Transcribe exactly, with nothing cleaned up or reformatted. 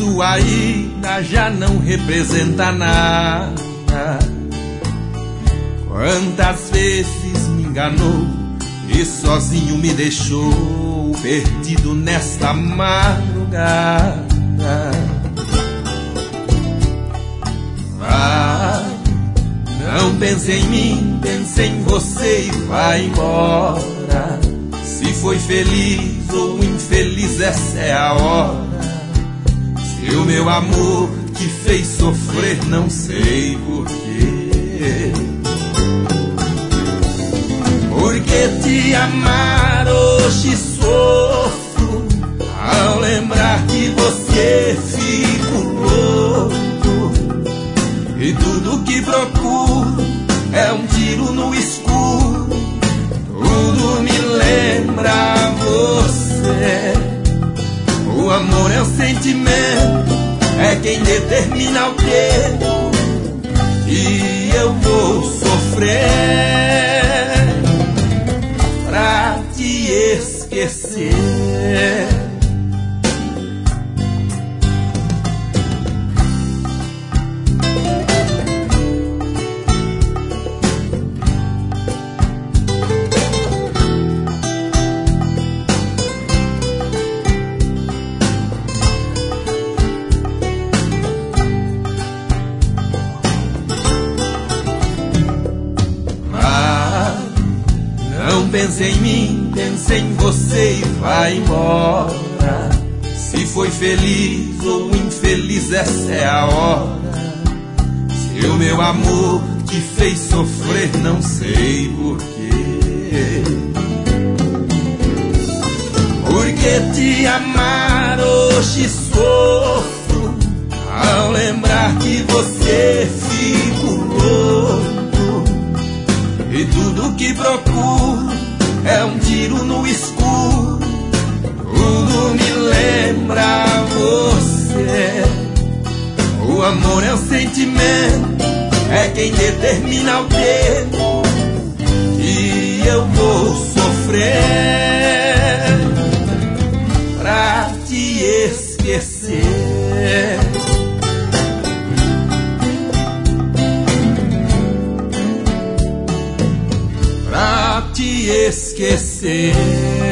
sua ira já não representa nada. Quantas vezes me enganou e sozinho me deixou perdido nesta madrugada. Vai, não pense em mim, pense em você e vai embora. Se foi feliz ou infeliz, essa é a hora. Se o meu amor te fez sofrer, não sei porquê. Porque te amar hoje sofro ao lembrar que você fico louco. E tudo que procuro é um tiro no escuro. Tudo me lembra você. O amor é o sentimento, é quem determina o tempo que eu vou sofrer pra te esquecer. Pense em mim, pense em você e vai embora. Se foi feliz ou infeliz, essa é a hora. Se o meu amor te fez sofrer, não sei porquê. Porque te amar hoje sofro ao lembrar que você fico louco. E tudo que procuro é um tiro no escuro. Tudo me lembra você. O amor é o sentimento, é quem determina o tempo que eu vou sofrer pra te esquecer. Pra te esquecer.